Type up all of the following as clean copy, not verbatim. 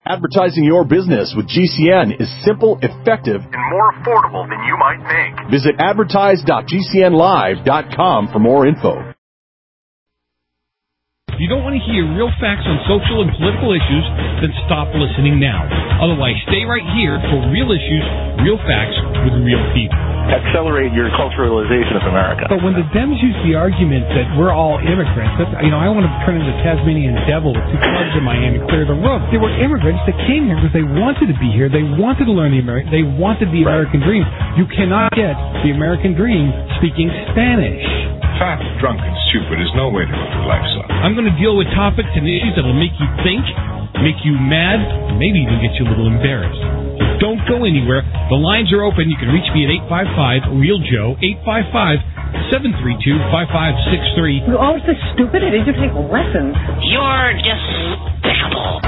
Advertising your business with GCN is simple, effective, and more affordable than you might think. Visit advertise.gcnlive.com for more info. If you don't want to hear real facts on social and political issues, then stop listening now. Otherwise, stay right here for real issues, real facts with real people. Accelerate your culturalization of America. But when the Dems use the argument that we're all immigrants, I want to turn into the Tasmanian devil with 2 clubs in Miami, clear the room. They were immigrants that came here because they wanted to be here. They wanted to learn they wanted the American dream. You cannot get the American dream speaking Spanish. Fat, drunk, and stupid is no way to go through life, son. I'm going to deal with topics and issues that will make you think, make you mad, maybe even get you a little embarrassed. So don't go anywhere. The lines are open. You can reach me at 855-REAL-JOE, 855-732-5563. You're always so stupid. I need to take lessons. You're despicable.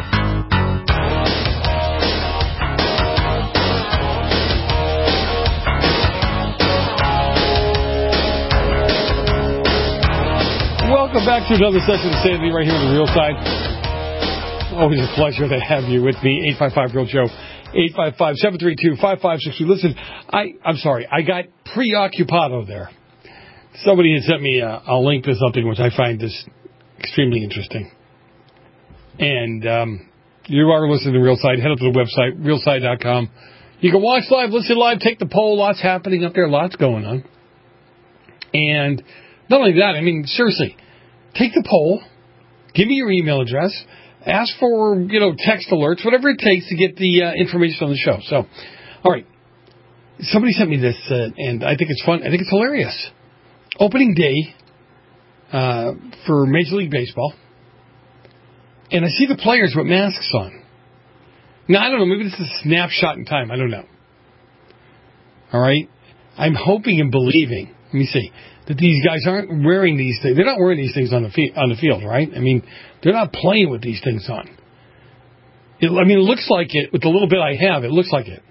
Welcome back to another session of Sanity right here on the Real Side. Always a pleasure to have you with me. 855-REAL-JOE, 855-732-5563. Listen, I'm sorry, I got preoccupado there. Somebody had sent me a link to something which I find is extremely interesting. And you are listening to Real Side. Head up to the website, realside.com. You can watch live, listen live, take the poll. Lots happening up there, lots going on. And not only that, I mean, seriously, take the poll, give me your email address, ask for, text alerts, whatever it takes to get the information on the show. So, all right, somebody sent me this, and I think it's fun. I think it's hilarious. Opening day for Major League Baseball, and I see the players with masks on. Now, I don't know, maybe this is a snapshot in time. I don't know. All right? I'm hoping and believing, let me see, that these guys aren't wearing these things. They're not wearing these things on the field, right? I mean, they're not playing with these things on. It looks like it. With the little bit I have, it looks like it.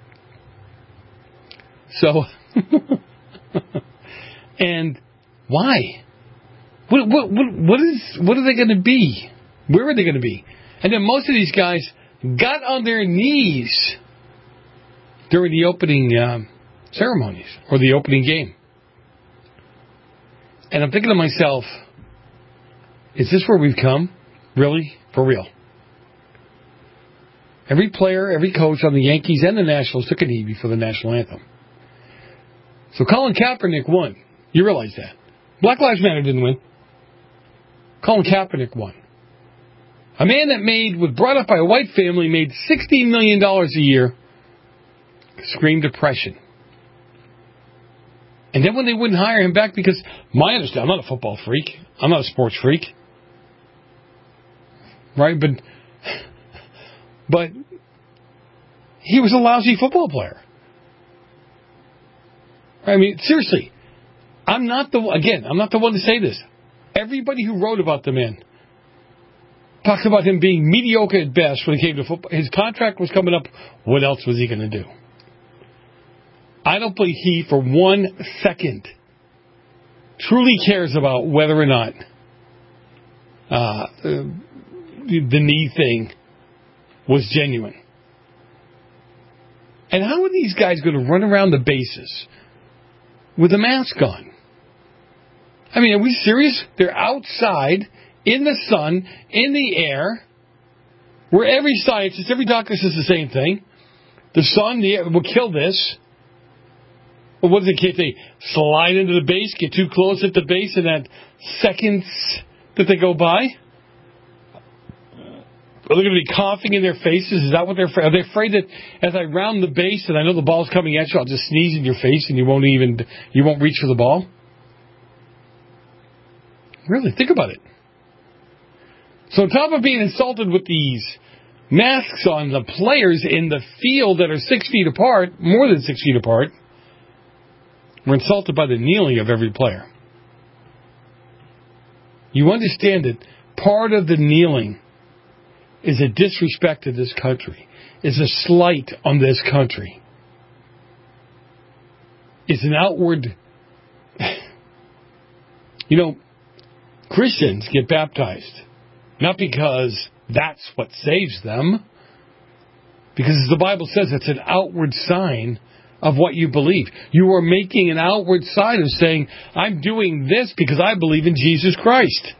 So, and why? What are they going to be? Where are they going to be? And then most of these guys got on their knees during the opening ceremonies or the opening game. And I'm thinking to myself, is this where we've come? Really? For real? Every player, every coach on the Yankees and the Nationals took a knee before the national anthem. So Colin Kaepernick won. You realize that. Black Lives Matter didn't win. Colin Kaepernick won. A man that was brought up by a white family, made $16 million a year, screamed depression. And then when they wouldn't hire him back, because I'm not a football freak. I'm not a sports freak. Right? But he was a lousy football player. I mean, seriously. I'm not the one to say this. Everybody who wrote about the man talks about him being mediocre at best when it came to football. His contract was coming up. What else was he going to do? I don't believe he, for 1 second, truly cares about whether or not the knee thing was genuine. And how are these guys going to run around the bases with a mask on? I mean, are we serious? They're outside, in the sun, in the air, where every scientist, every doctor says the same thing. The sun, the air will kill this. Well, what does it, they slide into the base, get too close at the base in that seconds that they go by? Are they going to be coughing in their faces? Is that what they're afraid? Are they afraid that as I round the base and I know the ball's coming at you, I'll just sneeze in your face and you won't reach for the ball? Really, think about it. So on top of being insulted with these masks on, the players in the field that are 6 feet apart, more than 6 feet apart, were insulted by the kneeling of every player. You understand that part of the kneeling is a disrespect to this country, is a slight on this country. It's an outward... Christians get baptized not because that's what saves them. Because as the Bible says, it's an outward sign of what you believe. You are making an outward sign of saying, I'm doing this because I believe in Jesus Christ.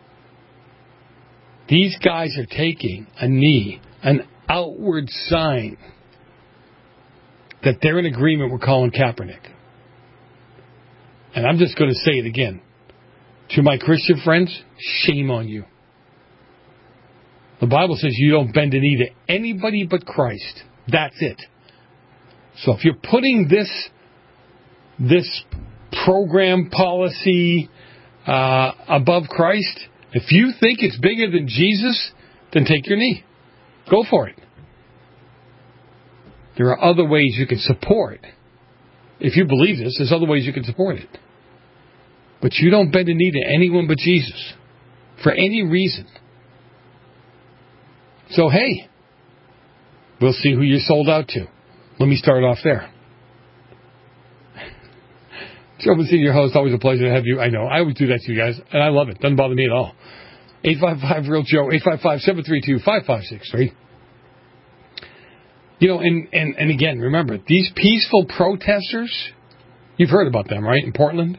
These guys are taking a knee, an outward sign that they're in agreement with Colin Kaepernick. And I'm just going to say it again. To my Christian friends, shame on you. The Bible says you don't bend a knee to anybody but Christ. That's it. So if you're putting this program policy above Christ, if you think it's bigger than Jesus, then take your knee. Go for it. There are other ways you can support. If you believe this, there's other ways you can support it. But you don't bend a knee to anyone but Jesus. For any reason. So, hey, we'll see who you're sold out to. Let me start off there. Joe Mancini, your host. Always a pleasure to have you. I know. I always do that to you guys, and I love it. Doesn't bother me at all. 855-REAL-JOE, 855-732-5563. You know, and again, remember, these peaceful protesters, you've heard about them, right, in Portland?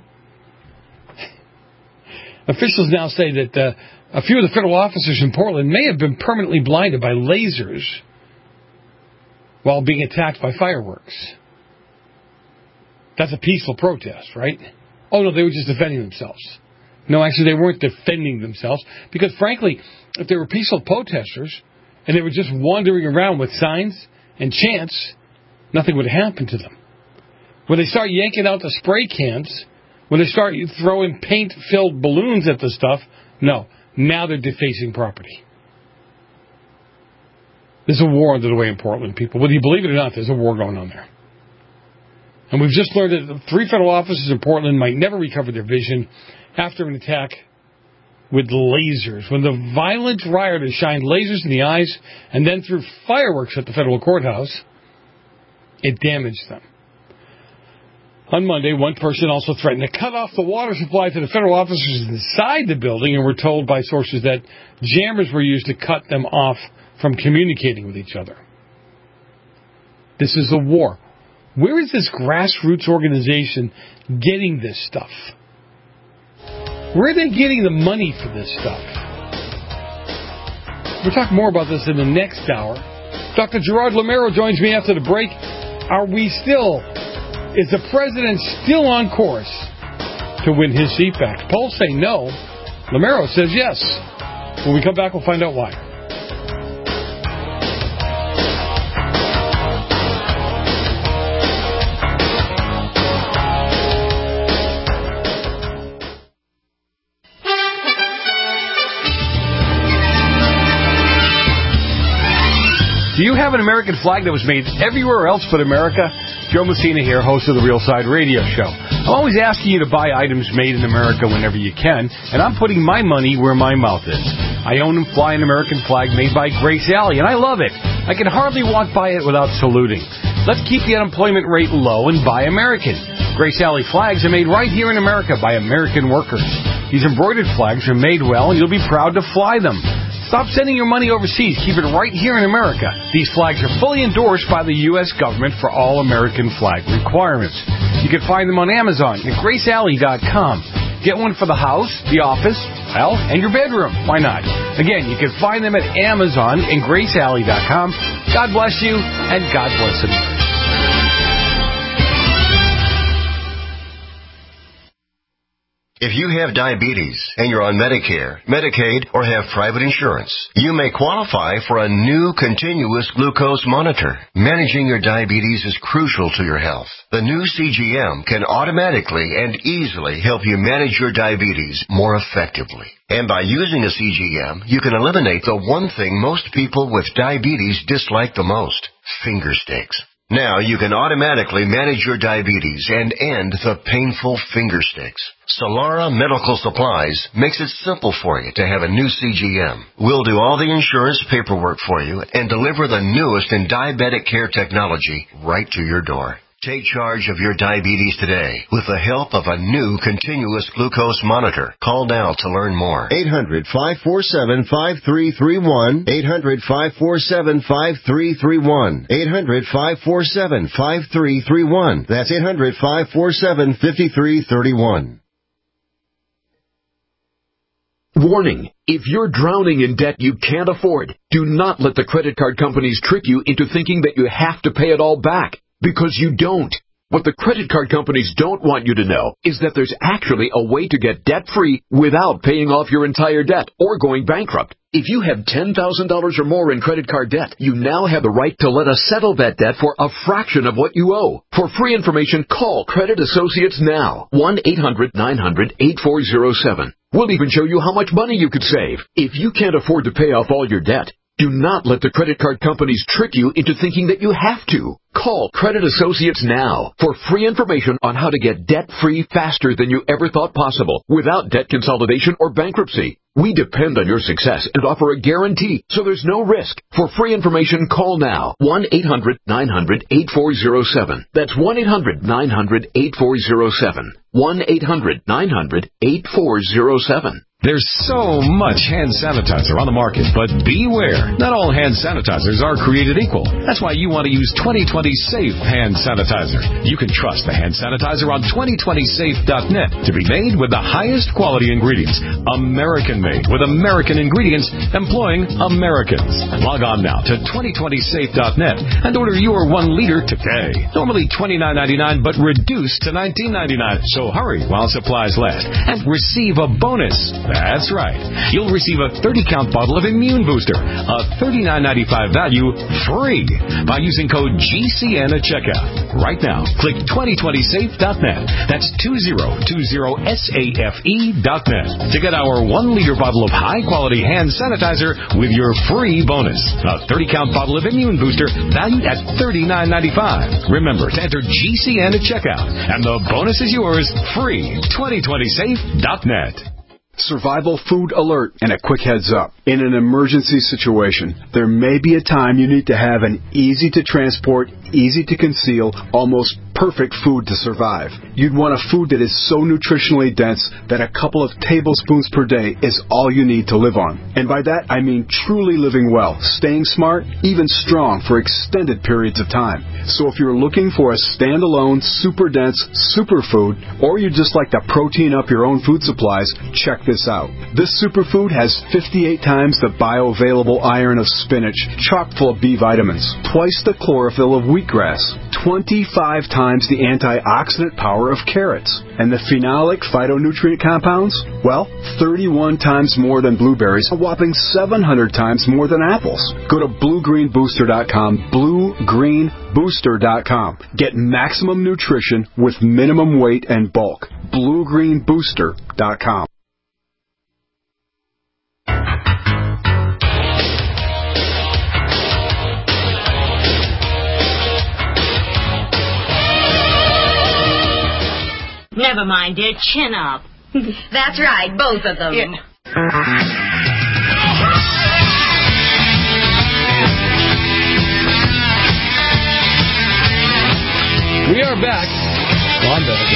Officials now say that a few of the federal officers in Portland may have been permanently blinded by lasers while being attacked by fireworks. That's a peaceful protest, right? Oh, no, they were just defending themselves. No, actually, they weren't defending themselves because, frankly, if they were peaceful protesters and they were just wandering around with signs and chants, nothing would happen to them. When they start yanking out the spray cans, when they start throwing paint-filled balloons at the stuff, no, now they're defacing property. There's a war underway in Portland, people. Whether you believe it or not, there's a war going on there. And we've just learned that 3 federal officers in Portland might never recover their vision after an attack with lasers. When the violent rioters shined lasers in the eyes and then threw fireworks at the federal courthouse, it damaged them. On Monday, one person also threatened to cut off the water supply to the federal officers inside the building, and we're told by sources that jammers were used to cut them off from communicating with each other. This is a war. Where is this grassroots organization getting this stuff? Where are they getting the money for this stuff? We'll talk more about this in the next hour. Dr. Gerard Lameiro joins me after the break. Is the president still on course to win his seat back? Polls say no. Lameiro says yes. When we come back, we'll find out why. Do you have an American flag that was made everywhere else but America? Joe Messina here, host of the Real Side Radio Show. I'm always asking you to buy items made in America whenever you can, and I'm putting my money where my mouth is. I own and fly an American flag made by Grace Alley, and I love it. I can hardly walk by it without saluting. Let's keep the unemployment rate low and buy American. Grace Alley flags are made right here in America by American workers. These embroidered flags are made well, and you'll be proud to fly them. Stop sending your money overseas. Keep it right here in America. These flags are fully endorsed by the U.S. government for all American flag requirements. You can find them on Amazon at GraceAlley.com. Get one for the house, the office, well, and your bedroom. Why not? Again, you can find them at Amazon and GraceAlley.com. God bless you, and God bless America. If you have diabetes and you're on Medicare, Medicaid, or have private insurance, you may qualify for a new continuous glucose monitor. Managing your diabetes is crucial to your health. The new CGM can automatically and easily help you manage your diabetes more effectively. And by using a CGM, you can eliminate the one thing most people with diabetes dislike the most: finger sticks. Now you can automatically manage your diabetes and end the painful finger sticks. Solara Medical Supplies makes it simple for you to have a new CGM. We'll do all the insurance paperwork for you and deliver the newest in diabetic care technology right to your door. Take charge of your diabetes today with the help of a new continuous glucose monitor. Call now to learn more. 800-547-5331. 800-547-5331. 800-547-5331. That's 800-547-5331. Warning, if you're drowning in debt you can't afford, do not let the credit card companies trick you into thinking that you have to pay it all back, because you don't. What the credit card companies don't want you to know is that there's actually a way to get debt-free without paying off your entire debt or going bankrupt. If you have $10,000 or more in credit card debt, you now have the right to let us settle that debt for a fraction of what you owe. For free information, call Credit Associates now. 1-800-900-8407. We'll even show you how much money you could save. If you can't afford to pay off all your debt, do not let the credit card companies trick you into thinking that you have to. Call Credit Associates now for free information on how to get debt-free faster than you ever thought possible without debt consolidation or bankruptcy. We depend on your success and offer a guarantee, so there's no risk. For free information, call now. 1-800-900-8407. That's 1-800-900-8407. 1-800-900-8407. There's so much hand sanitizer on the market, but beware. Not all hand sanitizers are created equal. That's why you want to use 2020 Safe Hand Sanitizer. You can trust the hand sanitizer on 2020safe.net to be made with the highest quality ingredients. American-made with American ingredients, employing Americans. Log on now to 2020safe.net and order your 1 liter today. Normally $29.99, but reduced to $19.99. So hurry while supplies last and receive a bonus. That's right. You'll receive a 30-count bottle of Immune Booster, a $39.95 value, free by using code GCN at checkout. Right now, click 2020safe.net. That's 2020safe.net to get our 1 liter bottle of high-quality hand sanitizer with your free bonus. A 30-count bottle of Immune Booster valued at $39.95. Remember to enter GCN at checkout, and the bonus is yours free. 2020safe.net. Survival food alert and a quick heads up. In an emergency situation, there may be a time you need to have an easy to transport, easy to conceal, almost perfect food to survive. You'd want a food that is so nutritionally dense that a couple of tablespoons per day is all you need to live on. And by that, I mean truly living well, staying smart, even strong for extended periods of time. So if you're looking for a standalone, super dense superfood, or you just like to protein up your own food supplies, check this out. This superfood has 58 times the bioavailable iron of spinach, chock full of B vitamins, twice the chlorophyll of wheatgrass, 25 times the antioxidant power of carrots, and the phenolic phytonutrient compounds, well, 31 times more than blueberries, a whopping 700 times more than apples. Go to BlueGreenBooster.com, BlueGreenBooster.com. Get maximum nutrition with minimum weight and bulk. BlueGreenBooster.com. Never mind, dear. Chin up. That's right, both of them. Yeah. We are back. Well, I'm back.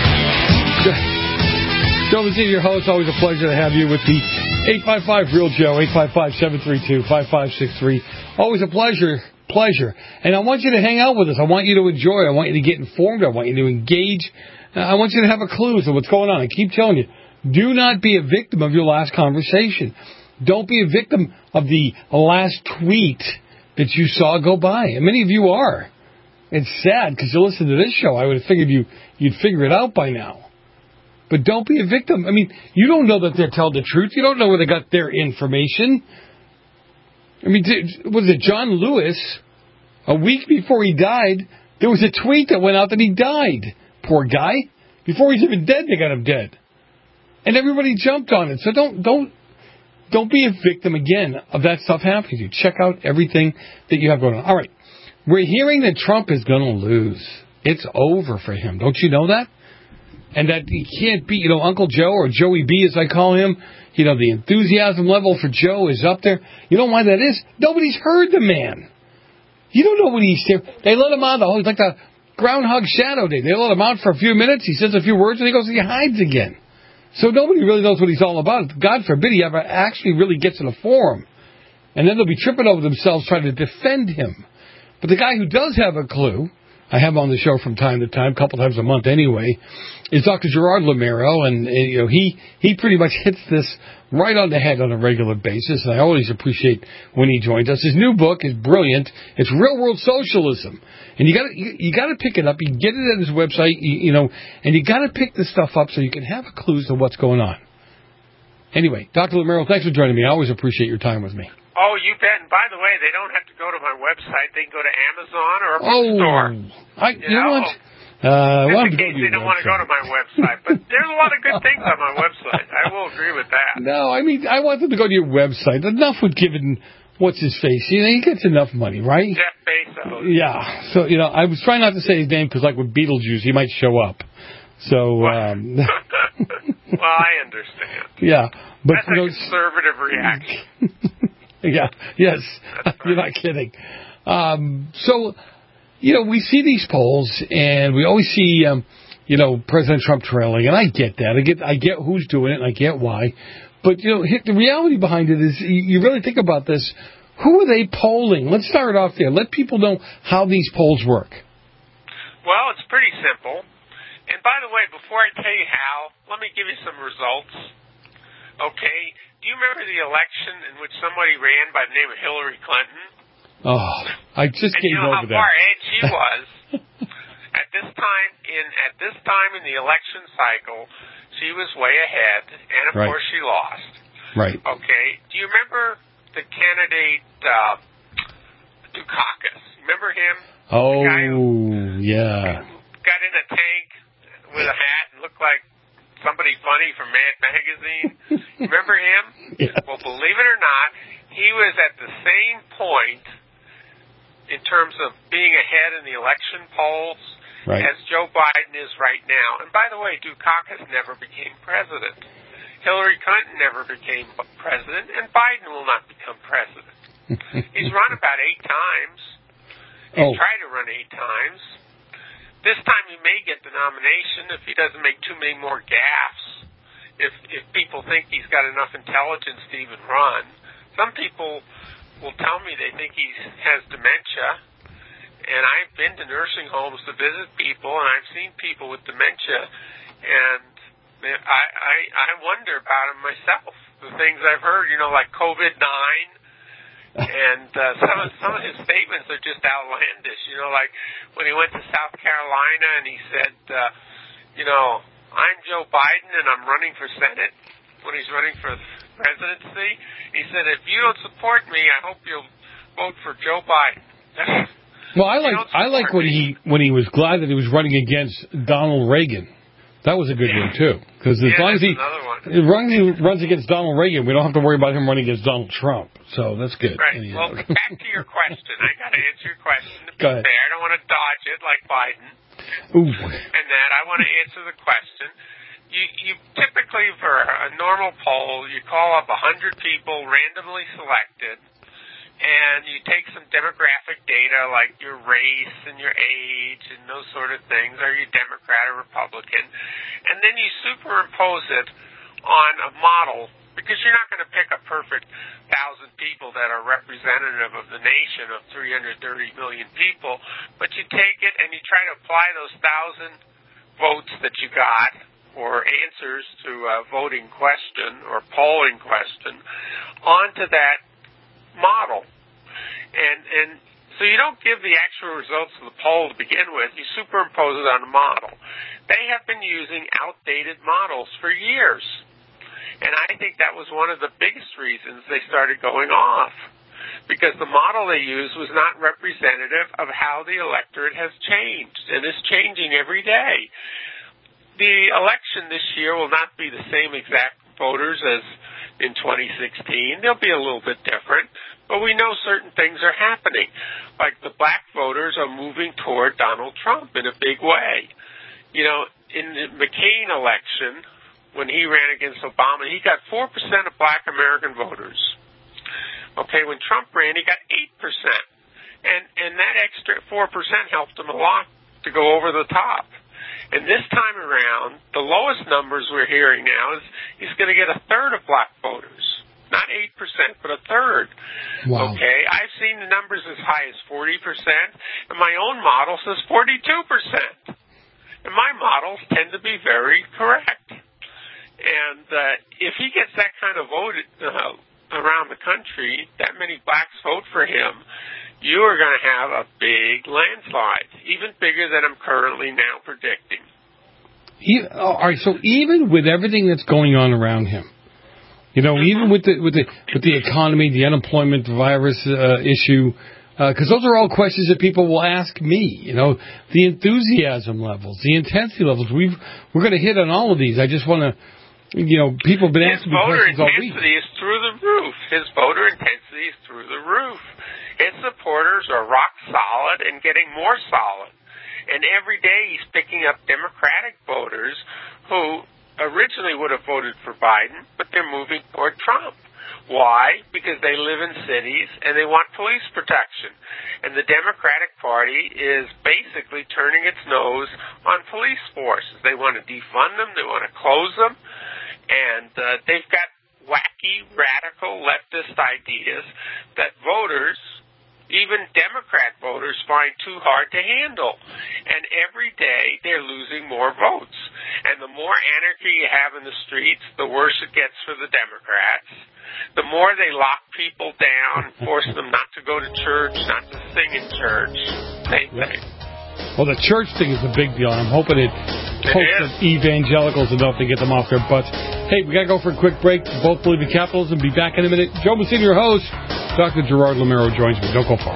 Joe Mazzini, your host. Always a pleasure to have you with the 855-REAL-JOE, 855-732-5563. Always a pleasure. And I want you to hang out with us. I want you to enjoy. I want you to get informed. I want you to engage. I want you to have a clue to what's going on. I keep telling you, do not be a victim of your last conversation. Don't be a victim of the last tweet that you saw go by. And many of you are. It's sad because you listen to this show. I would have figured you'd figure it out by now. But don't be a victim. I mean, you don't know that they're telling the truth. You don't know where they got their information. I mean, was it John Lewis? A week before he died, there was a tweet that went out that he died. Poor guy. Before he's even dead, they got him dead. And everybody jumped on it. So don't be a victim again of that stuff happening to you. Check out everything that you have going on. All right. We're hearing that Trump is going to lose. It's over for him. Don't you know that? And that he can't beat, Uncle Joe, or Joey B as I call him. The enthusiasm level for Joe is up there. You know why that is? Nobody's heard the man. You don't know what he's saying. They let him on. He's like the Groundhog Shadow Day. They let him out for a few minutes. He says a few words, and he goes and he hides again. So nobody really knows what he's all about. God forbid he ever actually really gets in a forum. And then they'll be tripping over themselves trying to defend him. But the guy who does have a clue, I have him on the show from time to time, a couple times a month anyway, is Dr. Gerard Lamero, and he pretty much hits this right on the head on a regular basis, and I always appreciate when he joins us. His new book is brilliant. It's Real World Socialism, and you got to pick it up. You can get it at his website, and you got to pick this stuff up so you can have a clue to what's going on. Anyway, Dr. Lamero, thanks for joining me. I always appreciate your time with me. Oh, you bet. And by the way, they don't have to go to my website. They can go to Amazon or a bookstore. You know what? In case they don't want to go to my website. But there's a lot of good things on my website. I will agree with that. No, I mean, I want them to go to your website. Enough with giving, what's his face? He gets enough money, right? Jeff Bezos. Yeah. So, I was trying not to say his name because, like with Beetlejuice, he might show up. So, well, I understand. Yeah. But, that's a conservative reaction. Yeah, yes. You're not kidding. So, we see these polls, and we always see, President Trump trailing, and I get that. I get who's doing it, and I get why. But, the reality behind it is, you really think about this, who are they polling? Let's start off there. Let people know how these polls work. Well, it's pretty simple. And by the way, before I tell you how, let me give you some results. Okay? Do you remember the election in which somebody ran by the name of Hillary Clinton? Oh, I just gave over that. And you know how far ahead she was? At this time in the election cycle, she was way ahead, and of course she lost. Right. Okay. Do you remember the candidate Dukakis? Remember him? Oh, the guy who got in a tank with a hat and looked like somebody funny from Mad Magazine. Remember him? Yeah. Well, believe it or not, he was at the same point in terms of being ahead in the election polls as Joe Biden is right now. And by the way, Dukakis never became president. Hillary Clinton never became president, and Biden will not become president. He's run about 8 times. He's tried to run 8 times. This time he may get the nomination if he doesn't make too many more gaffes. If people think he's got enough intelligence to even run. Some people will tell me they think he has dementia. And I've been to nursing homes to visit people, and I've seen people with dementia. And I wonder about him myself. The things I've heard, like COVID-9. And some of his statements are just outlandish. Like when he went to South Carolina and he said, I'm Joe Biden and I'm running for Senate. When he's running for presidency, he said, if you don't support me, I hope you'll vote for Joe Biden. Well, I like when he was glad that he was running against Donald Reagan. That was a good one too, because as long as he runs against Donald Reagan, we don't have to worry about him running against Donald Trump. So that's good. Right. Well, back to your question. I got to answer your question. To be Go ahead. fair, I don't want to dodge it like Biden. Ooh. And that I want to answer the question. You typically, for a normal poll, you call up 100 people randomly selected, and you take some demographic data like your race and your age and those sort of things. Are you Democrat or Republican? And then you superimpose it on a model, because you're not going to pick a perfect 1,000 people that are representative of the nation of 330 million people, but you take it and you try to apply those 1,000 votes that you got, or answers to a voting question or polling question, onto that model. And so you don't give the actual results of the poll to begin with. You superimpose it on a model. They have been using outdated models for years. And I think that was one of the biggest reasons they started going off, because the model they used was not representative of how the electorate has changed, and is changing every day. The election this year will not be the same exact voters as in 2016. They'll be a little bit different, but we know certain things are happening. Like the black voters are moving toward Donald Trump in a big way. In the McCain election, when he ran against Obama, he got 4% of black American voters. Okay, when Trump ran, he got 8%. And that extra 4% helped him a lot to go over the top. And this time around, the lowest numbers we're hearing now is he's going to get a third of black voters. Not 8%, but a third. Wow. Okay, I've seen the numbers as high as 40%, and my own model says 42%. And my models tend to be very correct. And if he gets that kind of vote around the country, that many blacks vote for him, you are going to have a big landslide, even bigger than I'm currently now predicting. All right, so even with everything that's going on around him, you know, even with the economy, the unemployment, the virus issue, because those are all questions that people will ask me. You know, the enthusiasm levels, the intensity levels. We're going to hit on all of these. I just want to, you know, people have been asking me questions all week. His voter intensity is through the roof. His voter intensity is through the roof. His supporters are rock solid and getting more solid. And every day he's picking up Democratic voters who originally would have voted for Biden, but they're moving toward Trump. Why? Because they live in cities and they want police protection. And the Democratic Party is basically turning its nose on police forces. They want to defund them. They want to close them. And they've got wacky, radical leftist ideas that voters, even Democrat voters, find too hard to handle. And every day they're losing more votes. And the more anarchy you have in the streets, the worse it gets for the Democrats. The more they lock people down, force them not to go to church, not to sing in church, same thing. Well, the church thing is a big deal. I'm hoping it pokes evangelicals enough to get them off their butts. Hey, we got to go for a quick break. Both believe in capitalism. Be back in a minute. Joe Messina, your host. Dr. Gerard Lameiro joins me. Don't go far.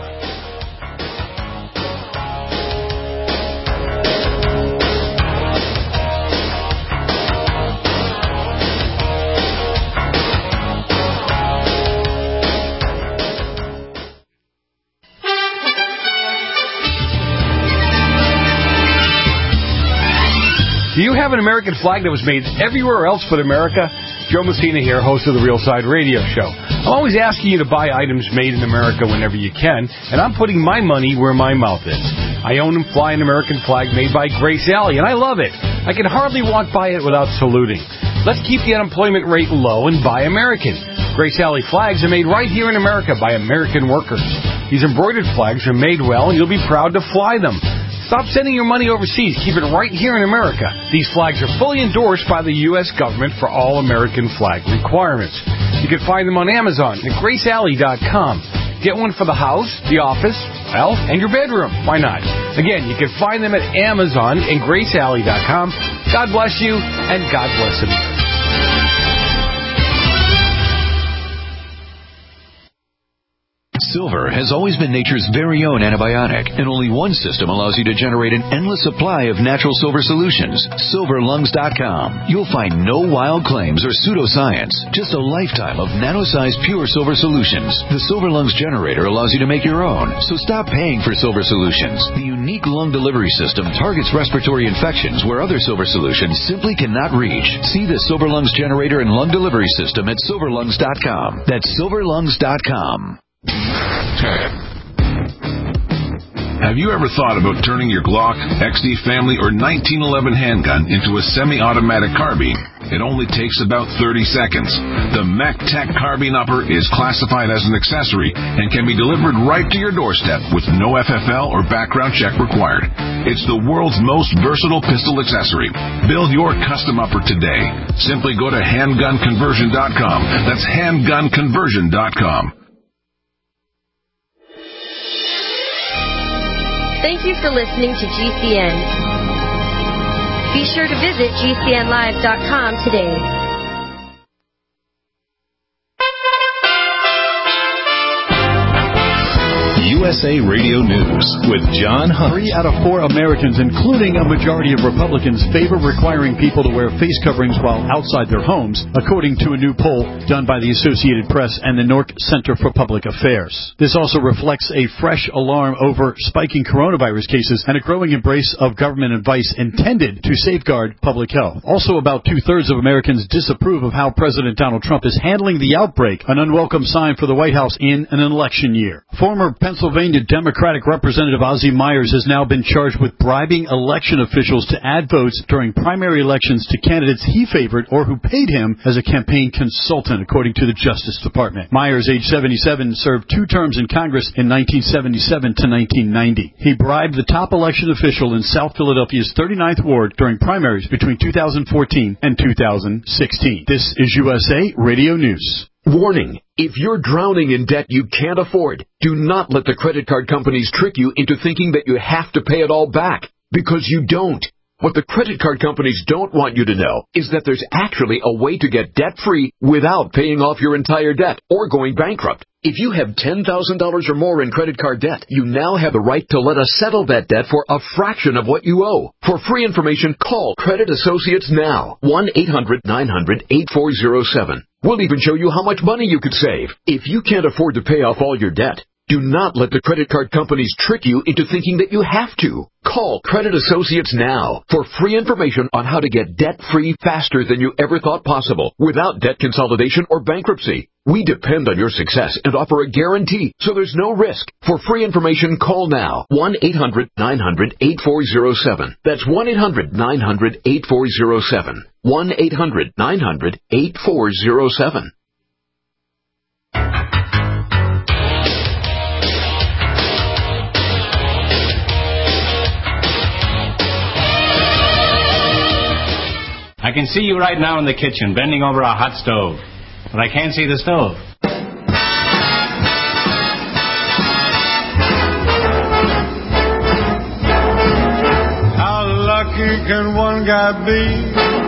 Do you have an American flag that was made everywhere else but America? Joe Messina here, host of the Real Side Radio Show. I'm always asking you to buy items made in America whenever you can, and I'm putting my money where my mouth is. I own and fly an American flag made by Grace Alley, and I love it. I can hardly walk by it without saluting. Let's keep the unemployment rate low and buy American. Grace Alley flags are made right here in America by American workers. These embroidered flags are made well, and you'll be proud to fly them. Stop sending your money overseas. Keep it right here in America. These flags are fully endorsed by the U.S. government for all American flag requirements. You can find them on Amazon at GraceAlley.com. Get one for the house, the office, well, and your bedroom. Why not? Again, you can find them at Amazon and GraceAlley.com. God bless you, and God bless America. Silver has always been nature's very own antibiotic, and only one system allows you to generate an endless supply of natural silver solutions. SilverLungs.com. You'll find no wild claims or pseudoscience, just a lifetime of nano-sized pure silver solutions. The Silver Lungs generator allows you to make your own, so stop paying for silver solutions. The unique lung delivery system targets respiratory infections where other silver solutions simply cannot reach. See the Silver Lungs generator and lung delivery system at SilverLungs.com. That's SilverLungs.com. Have you ever thought about turning your Glock, XD Family, or 1911 handgun into a semi-automatic carbine? It only takes about 30 seconds. The MacTac Carbine Upper is classified as an accessory and can be delivered right to your doorstep with no FFL or background check required. It's the world's most versatile pistol accessory. Build your custom upper today. Simply go to handgunconversion.com. That's handgunconversion.com. Thank you for listening to GCN. Be sure to visit GCNlive.com today. USA Radio News with John Hunt. 3 out of 4 Americans, including a majority of Republicans, favor requiring people to wear face coverings while outside their homes, according to a new poll done by the Associated Press and the Nork Center for Public Affairs. This also reflects a fresh alarm over spiking coronavirus cases and a growing embrace of government advice intended to safeguard public health. Also, about 2/3 of Americans disapprove of how President Donald Trump is handling the outbreak, an unwelcome sign for the White House in an election year. Former Pennsylvania Pennsylvania Democratic Representative Ozzie Myers has now been charged with bribing election officials to add votes during primary elections to candidates he favored or who paid him as a campaign consultant, according to the Justice Department. Myers, age 77, served 2 terms in Congress in 1977 to 1990. He bribed the top election official in South Philadelphia's 39th Ward during primaries between 2014 and 2016. This is USA Radio News. Warning, if you're drowning in debt you can't afford, do not let the credit card companies trick you into thinking that you have to pay it all back, because you don't. What the credit card companies don't want you to know is that there's actually a way to get debt-free without paying off your entire debt or going bankrupt. If you have $10,000 or more in credit card debt, you now have the right to let us settle that debt for a fraction of what you owe. For free information, call Credit Associates now. 1-800-900-8407. We'll even show you how much money you could save. If you can't afford to pay off all your debt, do not let the credit card companies trick you into thinking that you have to. Call Credit Associates now for free information on how to get debt-free faster than you ever thought possible without debt consolidation or bankruptcy. We depend on your success and offer a guarantee, so there's no risk. For free information, call now. 1-800-900-8407. That's 1-800-900-8407. 1-800-900-8407. I can see you right now in the kitchen, bending over a hot stove. But I can't see the stove. How lucky can one guy be?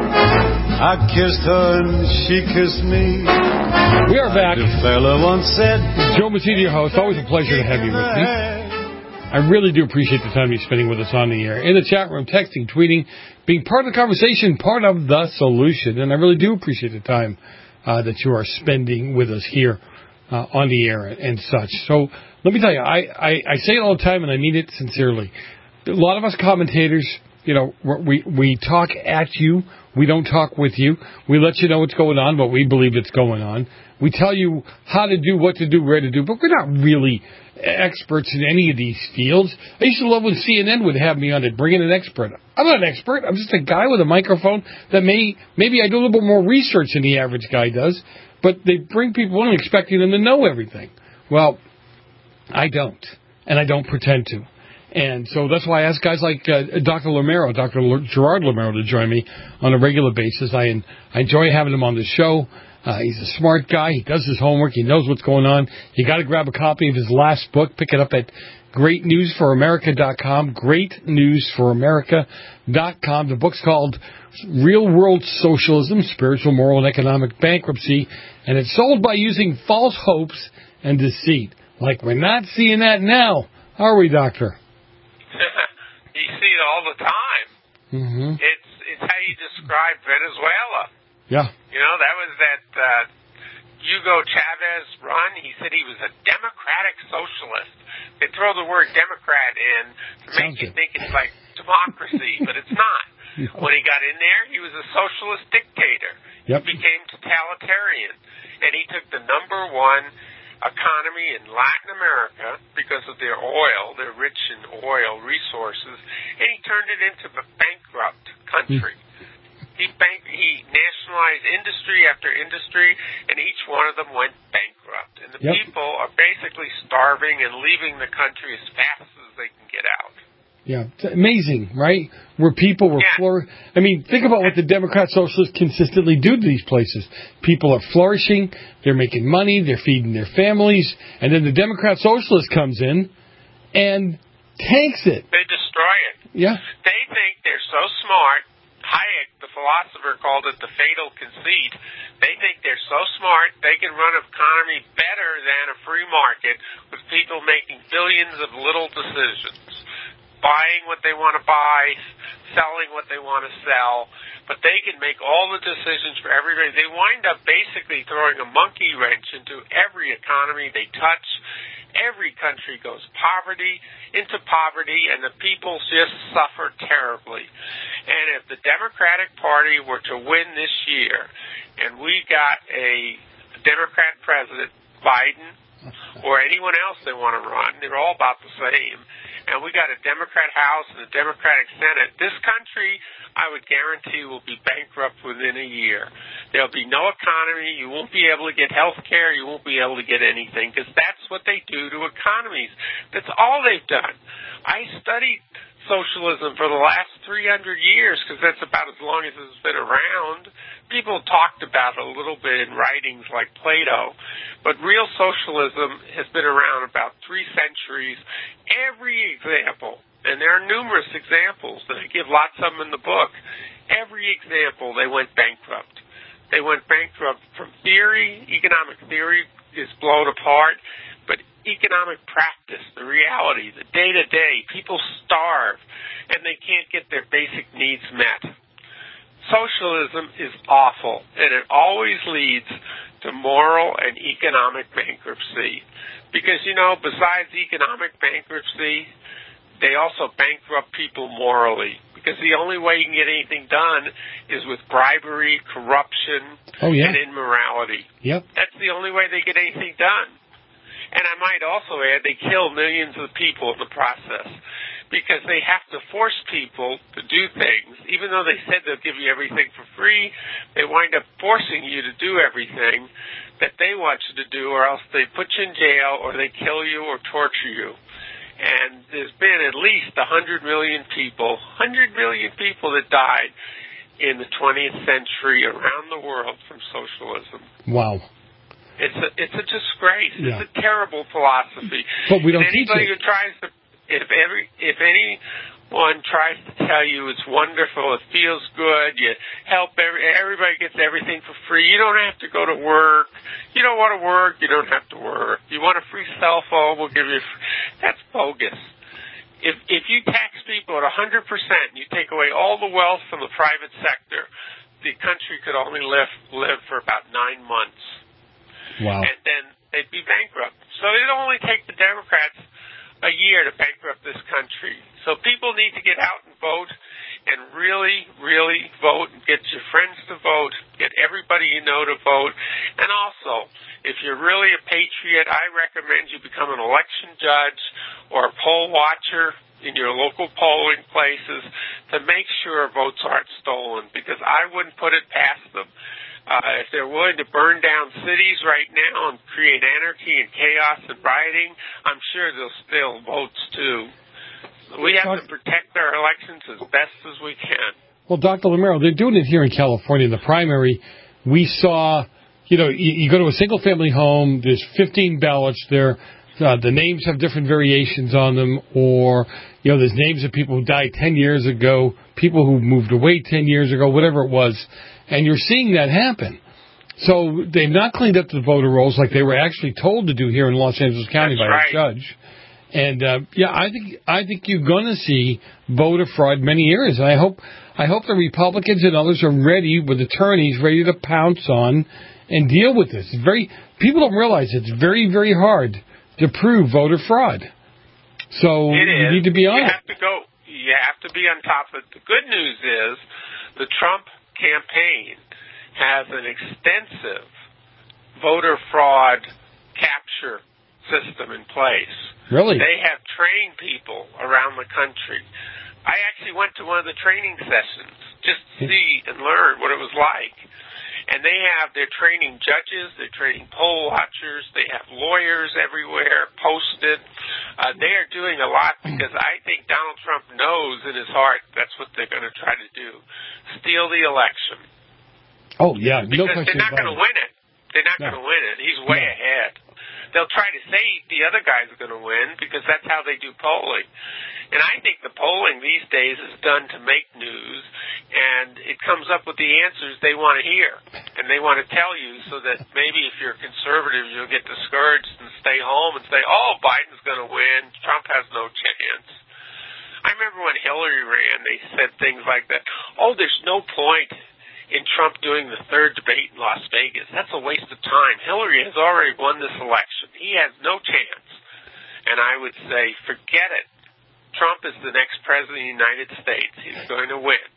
I kissed her and she kissed me. We are back. The fella once said, Joe Mazzini, your host. Always a pleasure to have you with me. I really do appreciate the time you're spending with us on the air. In the chat room, texting, tweeting, being part of the conversation, part of the solution. And I really do appreciate the time that you are spending with us here on the air and such. So let me tell you, I say it all the time, and I mean it sincerely. A lot of us commentators, you know, we talk at you. We don't talk with you. We let you know what's going on, what we believe it's going on. We tell you how to do, what to do, where to do, but we're not really experts in any of these fields. I used to love when CNN would have me on it, bring in an expert. I'm not an expert. I'm just a guy with a microphone that maybe I do a little bit more research than the average guy does, but they bring people in expecting them to know everything. Well, I don't, and I don't pretend to. And so that's why I ask guys like Dr. Lamero, Dr. Gerard Lamero, to join me on a regular basis. I enjoy having him on the show. He's a smart guy. He does his homework. He knows what's going on. You got to grab a copy of his last book. Pick it up at greatnewsforamerica.com. Greatnewsforamerica.com. The book's called Real World Socialism, Spiritual, Moral, and Economic Bankruptcy. And it's sold by using false hopes and deceit. Like we're not seeing that now, are we, Doctor? You see it all the time. Mm-hmm. It's how you describe Venezuela. Yeah. You know, that was that Hugo Chavez run. He said he was a democratic socialist. They throw the word Democrat in to make you think it's like democracy, but it's not. When he got in there, he was a socialist dictator. Yep. He became totalitarian. And he took the number one economy in Latin America because of their oil, they're rich in oil resources, and he turned it into a bankrupt country. He nationalized industry after industry, and each one of them went bankrupt. And the people are basically starving and leaving the country as fast as they can get out. Yeah, it's amazing, right? Where people were I mean, think about what the Democrat Socialists consistently do to these places. People are flourishing, they're making money, they're feeding their families, and then the Democrat Socialist comes in and tanks it. They destroy it. Yeah. They think they're so smart. Hayek, the philosopher, called it the fatal conceit. They think they're so smart they can run an economy better than a free market with people making billions of little decisions. Buying what they want to buy, selling what they want to sell, but they can make all the decisions for everybody. They wind up basically throwing a monkey wrench into every economy they touch. Every country goes into poverty, and the people just suffer terribly. And if the Democratic Party were to win this year, and we got a Democrat president, Biden or anyone else they want to run. They're all about the same. And we got a Democrat House and a Democratic Senate. This country, I would guarantee, will be bankrupt within a year. There'll be no economy. You won't be able to get health care. You won't be able to get anything, because that's what they do to economies. That's all they've done. I studied socialism for the last 300 years, because that's about as long as it's been around. People talked about it a little bit in writings like Plato, but real socialism has been around about 3 centuries. Every example, and there are numerous examples, and I give lots of them in the book, every example they went bankrupt. They went bankrupt from theory. Economic theory is blown apart, but economic practice, the reality, the day-to-day, people starve, and they can't get their basic needs met. Socialism is awful, and it always leads to moral and economic bankruptcy. Because, besides economic bankruptcy, they also bankrupt people morally. Because the only way you can get anything done is with bribery, corruption, and immorality. Yep. That's the only way they get anything done. And I might also add, they kill millions of people in the process, because they have to force people to do things. Even though they said they'll give you everything for free, they wind up forcing you to do everything that they want you to do, or else they put you in jail, or they kill you or torture you. And there's been at least 100 million people that died in the 20th century around the world from socialism. Wow. It's a disgrace. Yeah. It's a terrible philosophy. But we don't teach anybody it. who tries to, if anyone tries to tell you it's wonderful, it feels good, you help everybody gets everything for free. You don't have to go to work. You don't want to work, you don't have to work. You want a free cell phone, we'll give you. That's bogus. If you tax people at 100%, you take away all the wealth from the private sector, the country could only live for about 9 months. Wow. And then they'd be bankrupt. So it'd only take the Democrats a year to bankrupt this country. So people need to get out and vote, and really, really vote, and get your friends to vote, get everybody you know to vote. And also, if you're really a patriot, I recommend you become an election judge or a poll watcher in your local polling places to make sure votes aren't stolen, because I wouldn't put it past them. If they're willing to burn down cities right now and create anarchy and chaos and rioting, I'm sure they'll steal votes too. We have to protect our elections as best as we can. Well, Dr. Lamero, they're doing it here in California. In the primary, we saw, you go to a single-family home, there's 15 ballots there. The names have different variations on them, or, there's names of people who died 10 years ago, people who moved away 10 years ago, whatever it was. And you're seeing that happen. So they've not cleaned up the voter rolls like they were actually told to do here in Los Angeles County by a judge. And I think you're going to see voter fraud in many areas. And I hope the Republicans and others are ready with attorneys ready to pounce on and deal with this. People don't realize it's very, very hard to prove voter fraud. So you need to be on it. You have to be on top of it. The good news is the Trump campaign has an extensive voter fraud capture system in place. Really? They have trained people around the country. I actually went to one of the training sessions just to see and learn what it was like. And they're training judges, they're training poll watchers, they have lawyers everywhere posted. They are doing a lot, because I think Donald Trump knows in his heart that's what they're going to try to do. Steal the election. Oh, yeah. No because question they're not going to win it. They're not going to win it. He's way ahead. They'll try to say the other guys are going to win, because that's how they do polling. And I think the polling these days is done to make news, and it comes up with the answers they want to hear. And they want to tell you so that maybe if you're conservative, you'll get discouraged and stay home and say, oh, Biden's going to win. Trump has no chance. I remember when Hillary ran, they said things like that. Oh, there's no point in Trump doing the third debate in Las Vegas. That's a waste of time. Hillary has already won this election. He has no chance. And I would say, forget it. Trump is the next president of the United States. He's going to win.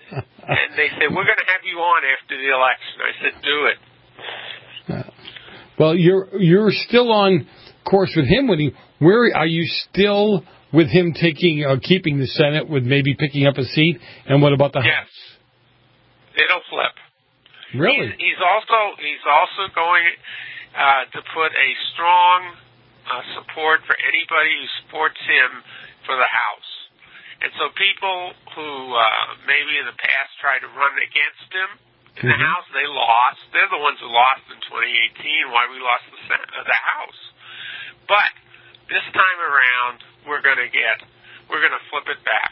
And they said, we're going to have you on after the election. I said, do it. Well, you're still on course with him winning. Where are you still with him keeping the Senate with maybe picking up a seat? And what about the House? Yes, it'll flip. Really? He's also going to put a strong support for anybody who supports him for the House. And so people who maybe in the past tried to run against him in the House, they lost. They're the ones who lost in 2018, why we lost the House. But this time around, we're going to flip it back.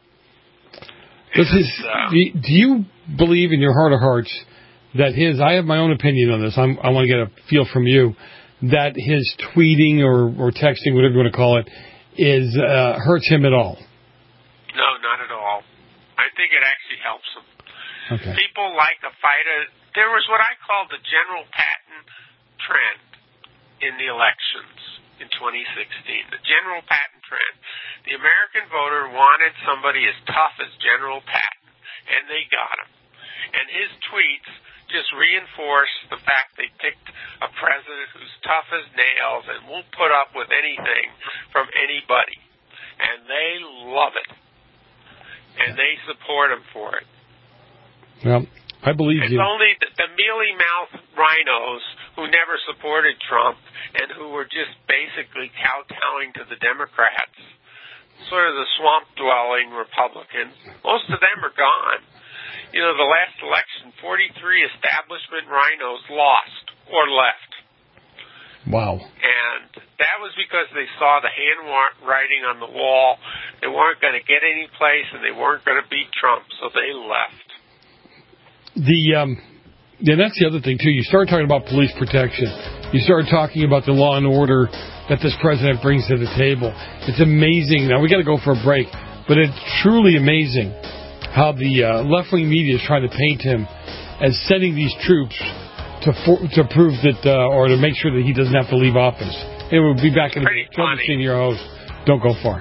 Do you believe in your heart of hearts that I have my own opinion on this, I want to get a feel from you, that his tweeting or texting, whatever you want to call it, hurts him at all? No, not at all. I think it actually helps him. Okay. People like a fighter. There was what I call the General Patton trend in the elections in 2016. The General Patton trend. The American voter wanted somebody as tough as General Patton, and they got him. And his tweets just reinforced the fact they picked a president who's tough as nails and won't put up with anything from anybody. And they love it. And they support him for it. Well, I believe you. It's only the mealy-mouthed rhinos who never supported Trump and who were just basically kowtowing to the Democrats, sort of the swamp-dwelling Republicans. Most of them are gone. You know, the last election, 43 establishment rhinos lost or left. Wow. And that was because they saw the handwriting on the wall. They weren't going to get any place, and they weren't going to beat Trump, so they left. That's the other thing, too. You started talking about police protection. You started talking about the law and order that this president brings to the table. It's amazing. Now, we got to go for a break, but it's truly amazing how the left-wing media is trying to paint him as sending these troops to prove that, or to make sure that he doesn't have to leave office. And we'll be back in a minute. John Messina, your host. Don't go far.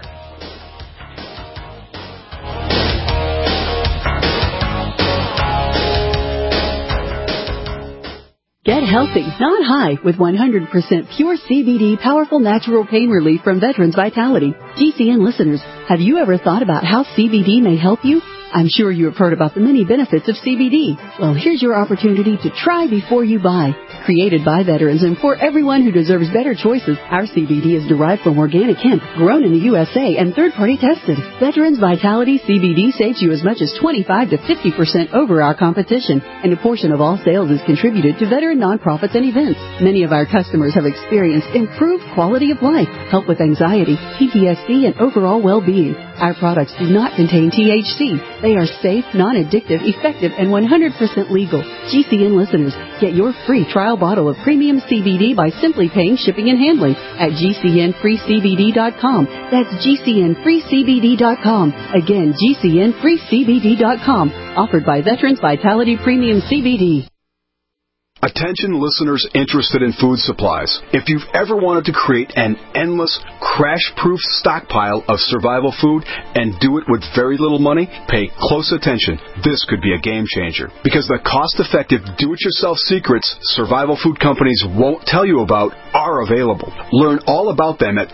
Get healthy, not high, with 100% pure CBD powerful natural pain relief from Veterans Vitality. GCN listeners, have you ever thought about how CBD may help you? I'm sure you have heard about the many benefits of CBD. Well, here's your opportunity to try before you buy. Created by veterans and for everyone who deserves better choices, our CBD is derived from organic hemp, grown in the USA and third-party tested. Veterans Vitality CBD saves you as much as 25 to 50% over our competition, and a portion of all sales is contributed to veteran nonprofits and events. Many of our customers have experienced improved quality of life, help with anxiety, PTSD, and overall well-being. Our products do not contain THC. They are safe, non-addictive, effective, and 100% legal. GCN listeners, get your free trial bottle of premium CBD by simply paying shipping and handling at GCNFreeCBD.com. That's GCNFreeCBD.com. Again, GCNFreeCBD.com. Offered by Veterans Vitality Premium CBD. Attention listeners interested in food supplies. If you've ever wanted to create an endless, crash-proof stockpile of survival food and do it with very little money, pay close attention. This could be a game changer. Because the cost-effective, do-it-yourself secrets survival food companies won't tell you about are available. Learn all about them at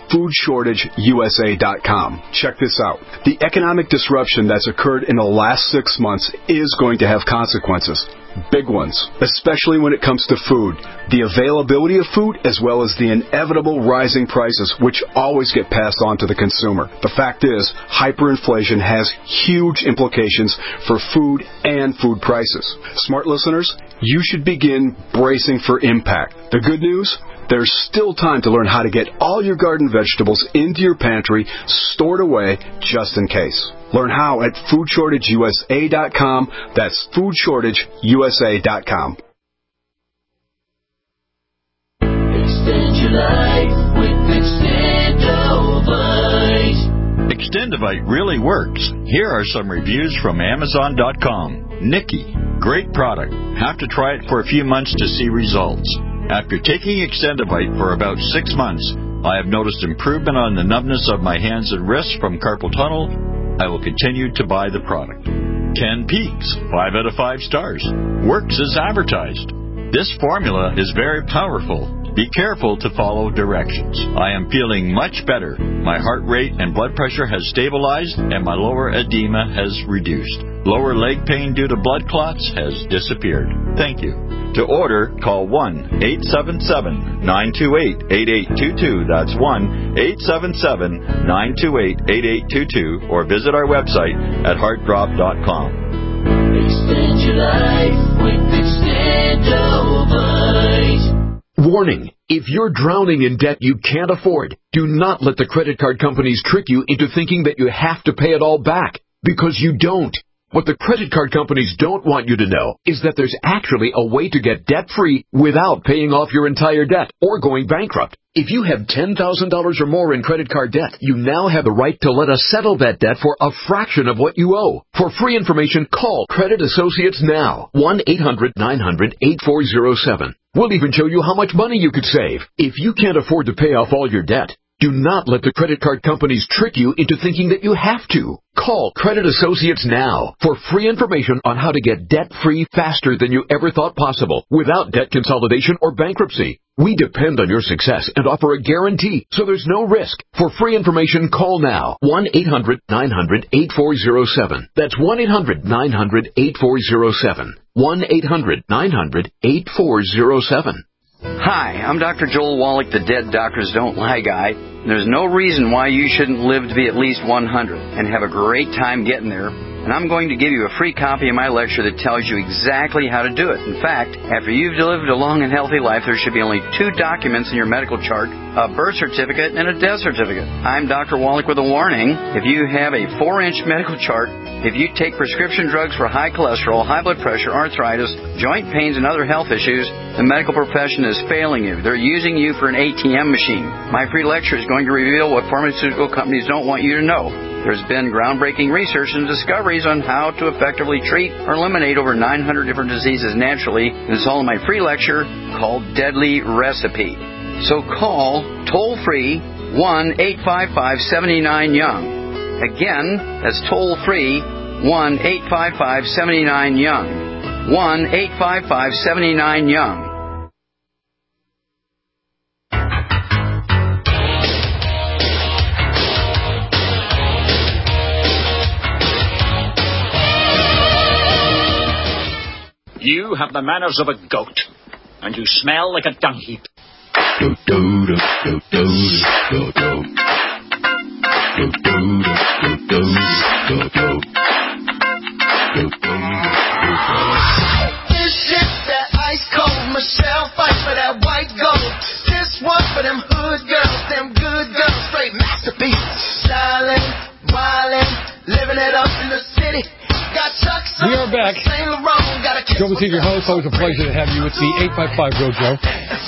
FoodShortageUSA.com. Check this out. The economic disruption that's occurred in the last 6 months is going to have consequences. Big ones, especially when it comes to food. The availability of food as well as the inevitable rising prices, which always get passed on to the consumer. The fact is, hyperinflation has huge implications for food and food prices. Smart listeners, you should begin bracing for impact. The good news? There's still time to learn how to get all your garden vegetables into your pantry, stored away, just in case. Learn how at FoodShortageUSA.com. That's FoodShortageUSA.com. Extend your life with Extendovite. Extendovite really works. Here are some reviews from Amazon.com. Nikki, great product. Have to try it for a few months to see results. After taking Extendovite for about 6 months, I have noticed improvement on the numbness of my hands and wrists from carpal tunnel. I will continue to buy the product. Ken Peaks, 5 out of 5 stars. Works as advertised. This formula is very powerful. Be careful to follow directions. I am feeling much better. My heart rate and blood pressure has stabilized, and my lower edema has reduced. Lower leg pain due to blood clots has disappeared. Thank you. To order, call 1-877-928-8822. That's 1-877-928-8822. Or visit our website at heartdrop.com. Extend your life with Extendovite. Warning, if you're drowning in debt you can't afford, do not let the credit card companies trick you into thinking that you have to pay it all back, because you don't. What the credit card companies don't want you to know is that there's actually a way to get debt-free without paying off your entire debt or going bankrupt. If you have $10,000 or more in credit card debt, you now have the right to let us settle that debt for a fraction of what you owe. For free information, call Credit Associates now. 1-800-900-8407. We'll even show you how much money you could save. If you can't afford to pay off all your debt, do not let the credit card companies trick you into thinking that you have to. Call Credit Associates now for free information on how to get debt-free faster than you ever thought possible without debt consolidation or bankruptcy. We depend on your success and offer a guarantee, so there's no risk. For free information, call now. 1-800-900-8407. That's 1-800-900-8407. 1-800-900-8407. Hi, I'm Dr. Joel Wallach, the Dead Doctors Don't Lie guy. There's no reason why you shouldn't live to be at least 100 and have a great time getting there. And I'm going to give you a free copy of my lecture that tells you exactly how to do it. In fact, after you've lived a long and healthy life, there should be only 2 documents in your medical chart, a birth certificate and a death certificate. I'm Dr. Wallach with a warning. If you have a 4-inch medical chart, if you take prescription drugs for high cholesterol, high blood pressure, arthritis, joint pains, and other health issues, the medical profession is failing you. They're using you for an ATM machine. My free lecture is going to reveal what pharmaceutical companies don't want you to know. There's been groundbreaking research and discoveries on how to effectively treat or eliminate over 900 different diseases naturally. And it's all in my free lecture called Deadly Recipe. So call toll-free 1-855-79-YOUNG. Again, that's toll-free 1-855-79-YOUNG. 1-855-79-YOUNG. You have the manners of a goat, and you smell like a dung heap. This shit that ice cold Michelle fight for that white gold. This one for them hood girls, them good girls, straight masterpieces. Stylin', wildin', living it up in the city. We are back. Joe Messina, your host. Always a pleasure to have you with me. 855-GO-JOE.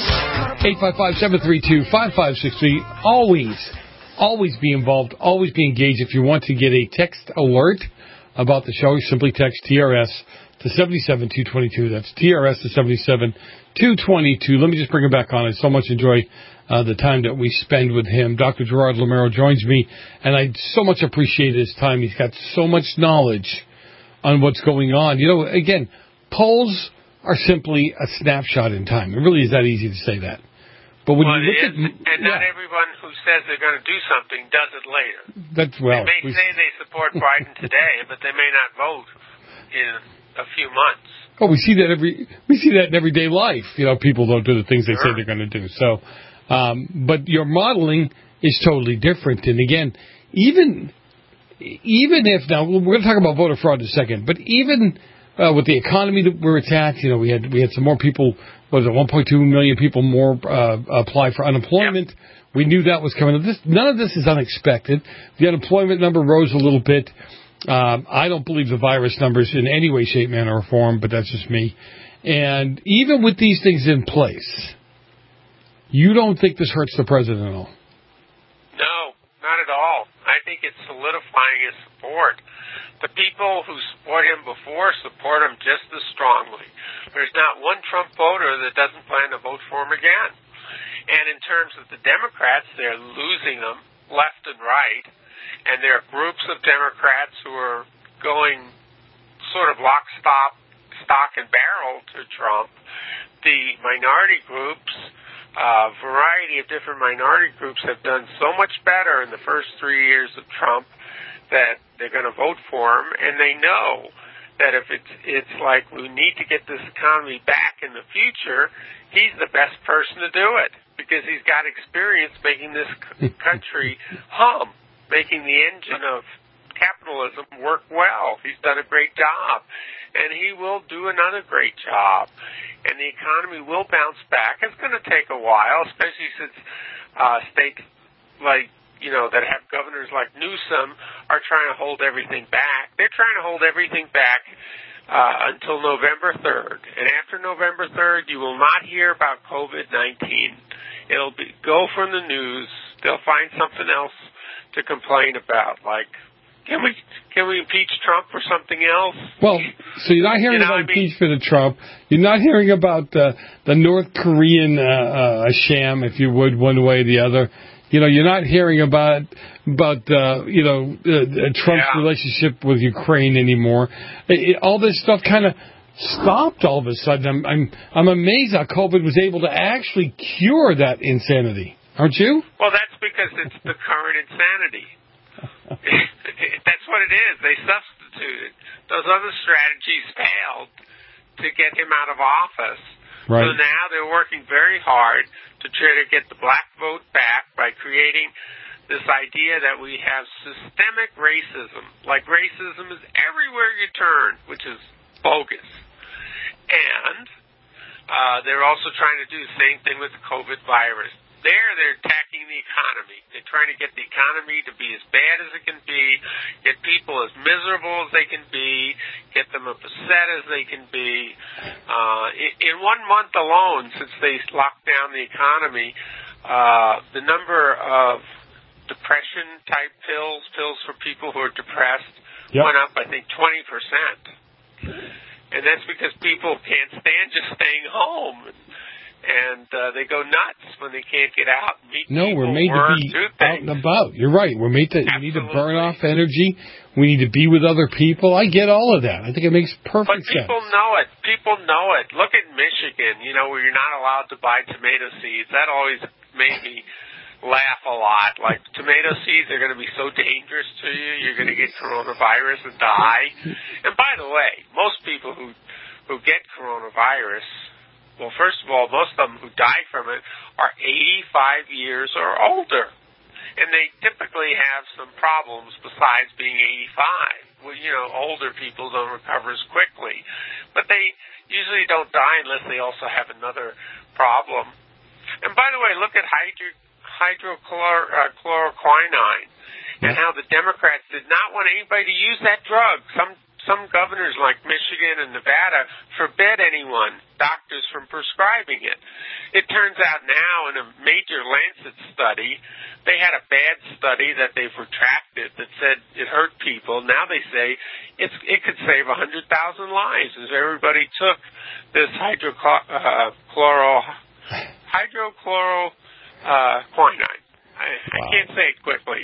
855-732-5563. Always be involved. Always be engaged. If you want to get a text alert about the show, simply text TRS to 77222. That's TRS to 77222. Let me just bring him back on. I so much enjoy the time that we spend with him. Dr. Gerard Lameiro joins me, and I so much appreciate his time. He's got so much knowledge on what's going on. You know, again, polls are simply a snapshot in time. It really is that easy to say that. But when you look at, and not everyone who says they're going to do something does it later. They may say they support Biden today, but they may not vote in a few months. Oh, we see that in everyday life. You know, people don't do the things they say they're going to do. So, but your modeling is totally different. And again, even if, now we're going to talk about voter fraud in a second, but even with the economy that we're attacked, you know, we had some more people, 1.2 million people more apply for unemployment. Yep. We knew that was coming. None of this is unexpected. The unemployment number rose a little bit. I don't believe the virus numbers in any way, shape, manner, or form, but that's just me. And even with these things in place, you don't think this hurts the president at all? No, not at all. I think it's solidifying his support. The people who support him before support him just as strongly. There's not one Trump voter that doesn't plan to vote for him again. And in terms of the Democrats, they're losing them left and right. And there are groups of Democrats who are going sort of lock, stock, and barrel to Trump. The minority groups a variety of different minority groups have done so much better in the first 3 years of Trump that they're going to vote for him, and they know that if it's like we need to get this economy back in the future, he's the best person to do it because he's got experience making this country hum, making the engine of capitalism work well. He's done a great job, and he will do another great job. And the economy will bounce back. It's going to take a while, especially since states like, that have governors like Newsom are trying to hold everything back. They're trying to hold everything back until November 3rd. And after November 3rd, you will not hear about COVID-19. It'll go from the news. They'll find something else to complain about, like, Can we impeach Trump for something else? Well, so you're not hearing about impeachment of Trump. You're not hearing about the North Korean sham, if you would, one way or the other. You're not hearing about Trump's relationship with Ukraine anymore. All this stuff kind of stopped all of a sudden. I'm amazed how COVID was able to actually cure that insanity. Aren't you? Well, that's because it's the current insanity. That's what it is. They substituted. Those other strategies failed to get him out of office. Right. So now they're working very hard to try to get the black vote back by creating this idea that we have systemic racism. Like racism is everywhere you turn, which is bogus. And they're also trying to do the same thing with the COVID virus. They're attacking the economy. They're trying to get the economy to be as bad as it can be, get people as miserable as they can be, get them upset as they can be. In 1 month alone, since they locked down the economy, the number of depression-type pills for people who are depressed, went up, I think, 20%. And that's because people can't stand just staying home. And they go nuts when they can't get out and meet people. We're made to be out and about. You're right. We're made to. We need to burn off energy. We need to be with other people. I get all of that. I think it makes perfect sense. But people know it. People know it. Look at Michigan, where you're not allowed to buy tomato seeds. That always made me laugh a lot. Like, tomato seeds are going to be so dangerous to you. You're going to get coronavirus and die. And by the way, most people who get coronavirus, well, first of all, most of them who die from it are 85 years or older. And they typically have some problems besides being 85. Well, older people don't recover as quickly. But they usually don't die unless they also have another problem. And by the way, look at hydrochloroquine and how the Democrats did not want anybody to use that drug. Some governors like Michigan and Nevada forbid anyone, doctors, from prescribing it. It turns out now in a major Lancet study, they had a bad study that they've retracted that said it hurt people. Now they say it could save 100,000 lives if everybody took this hydrochloroquine. I can't say it quickly.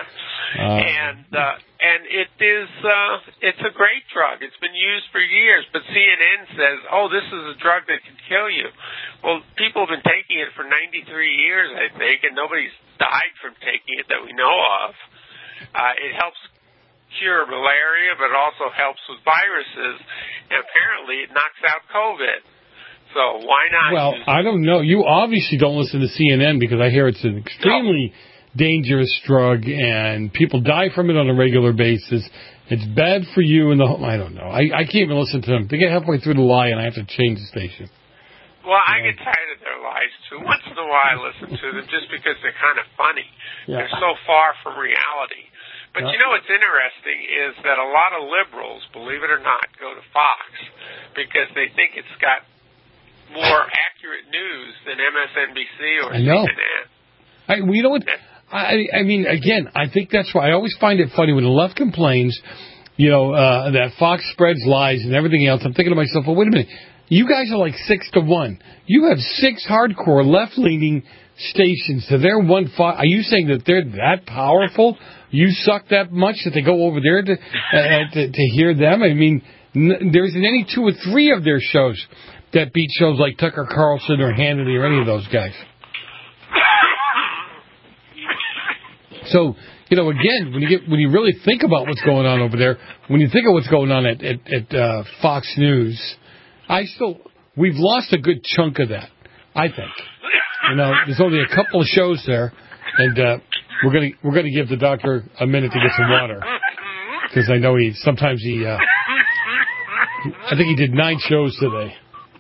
And it is it's a great drug. It's been used for years, but CNN says, this is a drug that can kill you. Well, people have been taking it for 93 years, I think, and nobody's died from taking it that we know of. It helps cure malaria, but it also helps with viruses, and apparently it knocks out COVID. So why not? Well, I don't know. You obviously don't listen to CNN because I hear it's an extremely dangerous drug and people die from it on a regular basis. It's bad for you and I don't know. I can't even listen to them. They get halfway through the lie and I have to change the station. Well, I get tired of their lies too. Once in a while I listen to them just because they're kind of funny. Yeah. They're so far from reality. But what's interesting is that a lot of liberals, believe it or not, go to Fox because they think it's got more accurate news than MSNBC or CNN. I mean, again, I think that's why I always find it funny when the left complains, that Fox spreads lies and everything else. I'm thinking to myself, well, wait a minute. You guys are like 6-1. You have 6 hardcore left-leaning stations. So they're one. Are you saying that they're that powerful? You suck that much that they go over there to hear them? I mean, there isn't any 2 or 3 of their shows that beat shows like Tucker Carlson or Hannity or any of those guys. So, again, when you really think about what's going on over there, when you think of what's going on at Fox News, we've lost a good chunk of that, I think. There's only a couple of shows there, and we're gonna give the doctor a minute to get some water, because I know I think he did 9 shows today.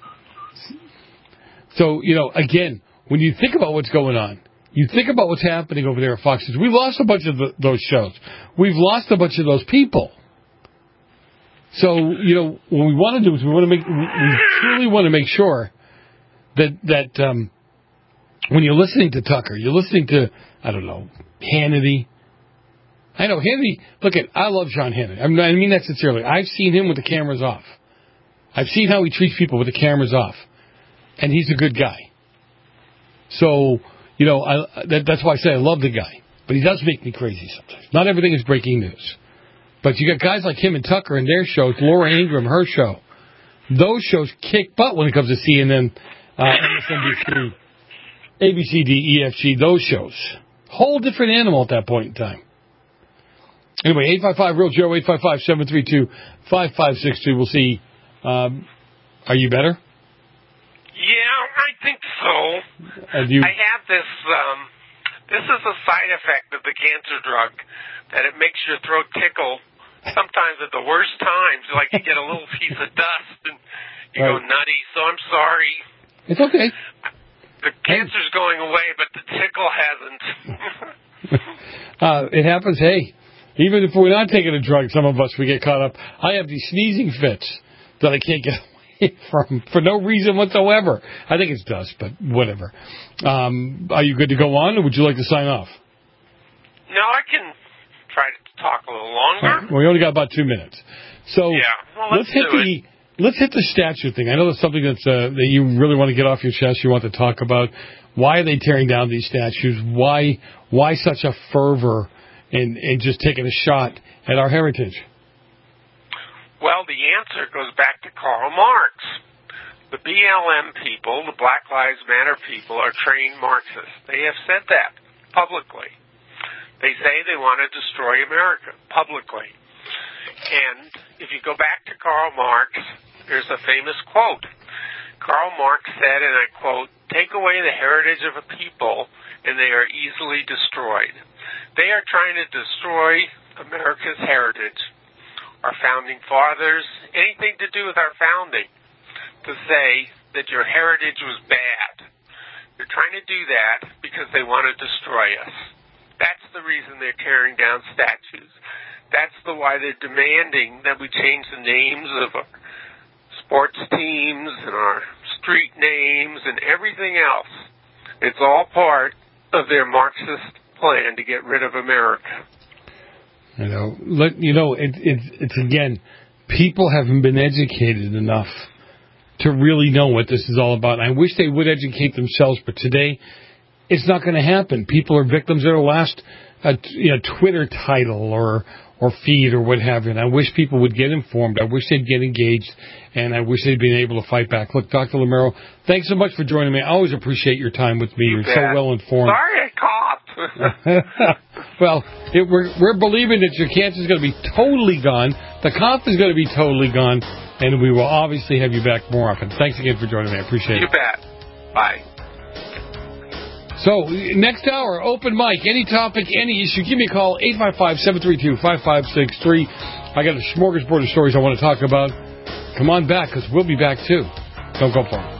So, again, when you think about what's going on, you think about what's happening over there at Fox News. We've lost a bunch of those shows. We've lost a bunch of those people. So, what we want to do is we truly want to make sure that when you're listening to Tucker, you're listening to, I don't know, Hannity. I know Hannity. I love Sean Hannity. I mean that sincerely. I've seen him with the cameras off. I've seen how he treats people with the cameras off, and he's a good guy. So, that's why I say I love the guy. But he does make me crazy sometimes. Not everything is breaking news. But you got guys like him and Tucker and their shows, Laura Ingraham, her show. Those shows kick butt when it comes to CNN, MSNBC, ABCD, EFG, those shows. Whole different animal at that point in time. Anyway, 855-REAL-JOE, 855-732-5562. We'll see. Are you better? Yeah, I think so. I have this, this is a side effect of the cancer drug, that it makes your throat tickle sometimes at the worst times. Like you get a little piece of dust and you go nutty, so I'm sorry. It's okay. The cancer's going away, but the tickle hasn't. It happens, hey. Even if we're not taking a drug, some of us, we get caught up. I have these sneezing fits that I can't get away from for no reason whatsoever. I think it's dust, but whatever. Are you good to go on, or would you like to sign off? No, I can try to talk a little longer. Right. Well, we only got about 2 minutes. So let's hit the statue thing. I know that's something that you really want to get off your chest. You want to talk about. Why are they tearing down these statues? Why such a fervor in just taking a shot at our heritage? Well, the answer goes back to Karl Marx. The BLM people, the Black Lives Matter people, are trained Marxists. They have said that publicly. They say they want to destroy America publicly. And if you go back to Karl Marx, there's a famous quote. Karl Marx said, and I quote, "Take away the heritage of a people, and they are easily destroyed." They are trying to destroy America's heritage, our founding fathers, anything to do with our founding, to say that your heritage was bad. They're trying to do that because they want to destroy us. That's the reason they're tearing down statues. That's why they're demanding that we change the names of our sports teams and our street names and everything else. It's all part of their Marxist plan to get rid of America. It's again, people haven't been educated enough to really know what this is all about. I wish they would educate themselves, but today it's not going to happen. People are victims of their last Twitter title or feed or what have you. And I wish people would get informed. I wish they'd get engaged, and I wish they'd been able to fight back. Look, Dr. Lamero, thanks so much for joining me. I always appreciate your time with me. You're so well informed. Sorry, I coughed. Well, we're believing that your cancer is going to be totally gone. The cough is going to be totally gone, and we will obviously have you back more often. Thanks again for joining me. I appreciate it. You bet. Bye. So, next hour, open mic, any topic, any issue, give me a call, 855-732-5563. I got a smorgasbord of stories I want to talk about. Come on back, because we'll be back, too. Don't go far.